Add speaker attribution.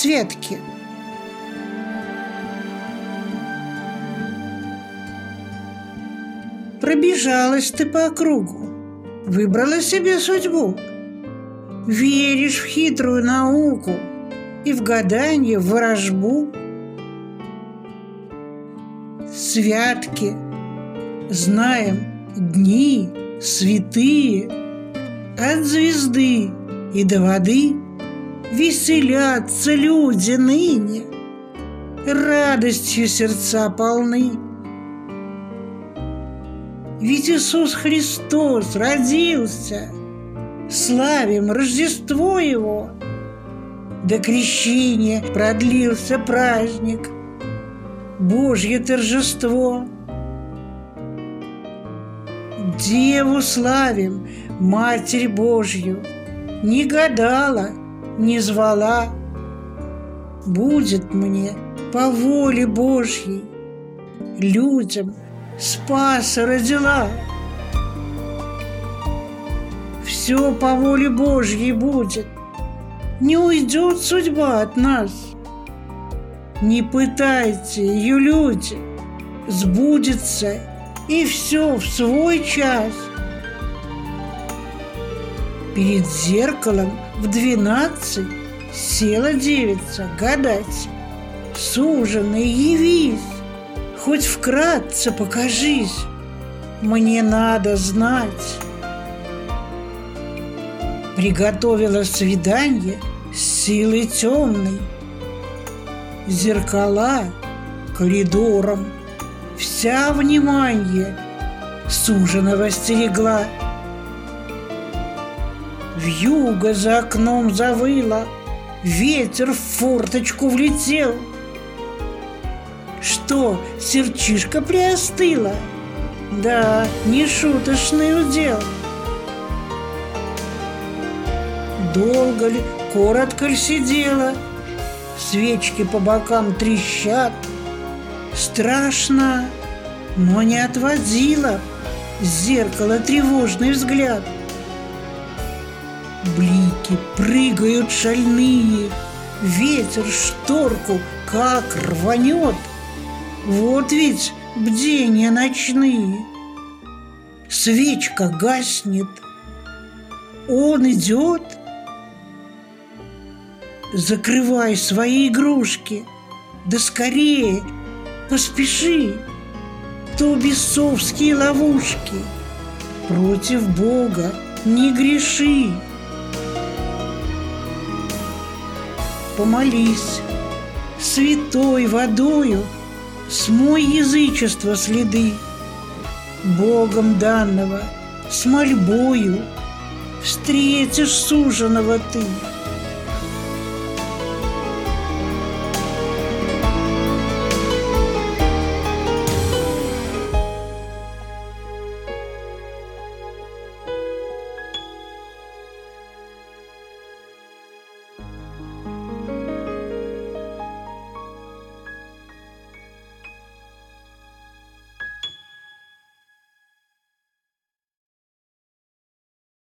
Speaker 1: святки. Пробежалась ты по кругу, выбрала себе судьбу. Веришь в хитрую науку и в гаданье, в ворожбу. Святки, знаем, дни святые, от звезды и до воды веселятся люди ныне, радостью сердца полны. Ведь Иисус Христос родился, славим Рождество Его. До крещения продлился праздник, Божье торжество. Деву славим, Матерь Божью, не гадала, не звала. Будет мне по воле Божьей, людям Спаса родила. Все по воле Божьей будет, не уйдет судьба от нас. Не пытайте ее, люди, сбудется и все в свой час. Перед зеркалом в 12 села девица гадать. Суженый, явись, хоть вкратце покажись, мне надо знать. Приготовила свидание с силой темной, зеркала коридором, вся внимание суженого стерегла. Вьюга за окном завыла, ветер в форточку влетел. Что, сердчишка приостыла? Да, нешуточный удел. Долго ли, коротко ли сидела, свечки по бокам трещат. Страшно, но не отводила с зеркала тревожный взгляд. Блики прыгают шальные, ветер шторку как рванет. Вот ведь бдения ночные. Свечка гаснет, он идет. Закрывай свои игрушки, да скорее поспеши. То бесовские ловушки, против Бога не греши. Помолись, святой водою смой язычество следы. Богом данного с мольбою встретишь суженого ты.